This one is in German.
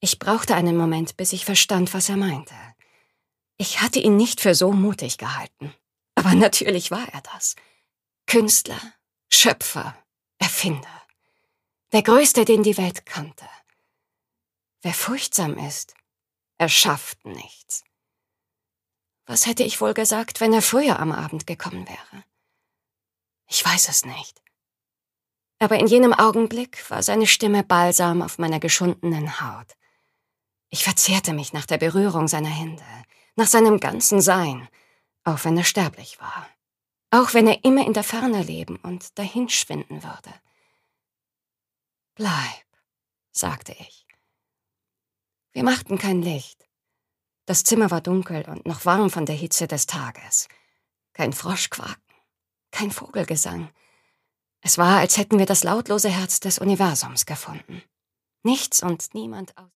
Ich brauchte einen Moment, bis ich verstand, was er meinte. Ich hatte ihn nicht für so mutig gehalten. Aber natürlich war er das. Künstler, Schöpfer, Erfinder. Der Größte, den die Welt kannte. Wer furchtsam ist, erschafft nichts. Was hätte ich wohl gesagt, wenn er früher am Abend gekommen wäre? Ich weiß es nicht. Aber in jenem Augenblick war seine Stimme Balsam auf meiner geschundenen Haut. Ich verzehrte mich nach der Berührung seiner Hände, nach seinem ganzen Sein, auch wenn er sterblich war. Auch wenn er immer in der Ferne leben und dahinschwinden würde. Bleib, sagte ich. Wir machten kein Licht. Das Zimmer war dunkel und noch warm von der Hitze des Tages. Kein Froschquaken, kein Vogelgesang. Es war, als hätten wir das lautlose Herz des Universums gefunden. Nichts und niemand aus